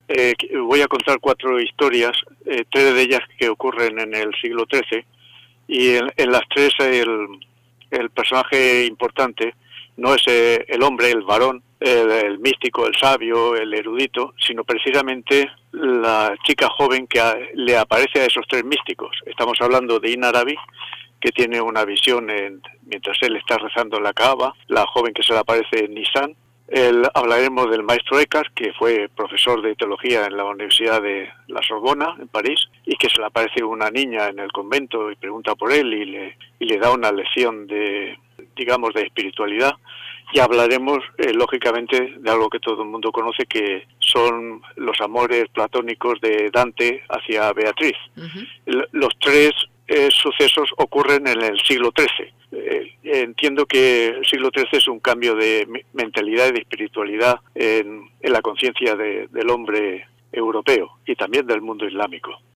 Voy a contar cuatro historias, tres de ellas que ocurren en el siglo XIII, y en las tres el personaje importante no es el hombre, el varón, el místico, el sabio, el erudito, sino precisamente la chica joven que le aparece a esos tres místicos. Estamos hablando de Inarabi, que tiene una visión mientras él está rezando en la Kaaba, la joven que se le aparece en Nisan. Hablaremos del maestro Eckhart, que fue profesor de teología en la Universidad de la Sorbona, en París, y que se le aparece una niña en el convento y pregunta por él y le da una lección de espiritualidad. Y hablaremos, lógicamente, de algo que todo el mundo conoce, que son los amores platónicos de Dante hacia Beatriz. Los tres sucesos ocurren en el siglo XIII. Entiendo que el siglo XIII es un cambio de mentalidad y de espiritualidad en la conciencia del hombre europeo y también del mundo islámico.